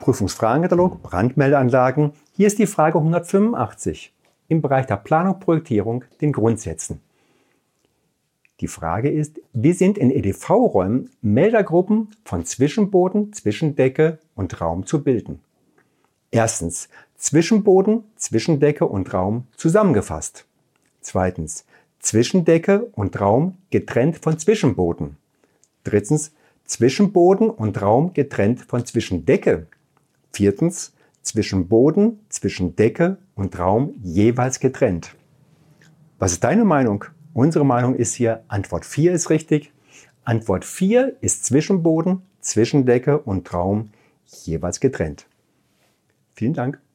Prüfungsfragenkatalog, Brandmeldeanlagen. Hier ist die Frage 185 im Bereich der Planung und Projektierung, den Grundsätzen. Die Frage ist, wie sind in EDV-Räumen Meldergruppen von Zwischenboden, Zwischendecke und Raum zu bilden? Erstens, Zwischenboden, Zwischendecke und Raum zusammengefasst. Zweitens, Zwischendecke und Raum getrennt von Zwischenboden. Drittens, Zwischenboden und Raum getrennt von Zwischendecke. Viertens, Zwischenboden, Zwischendecke und Raum jeweils getrennt. Was ist deine Meinung? Unsere Meinung ist hier, Antwort 4 ist richtig. Antwort 4 ist Zwischenboden, Zwischendecke und Raum jeweils getrennt. Vielen Dank.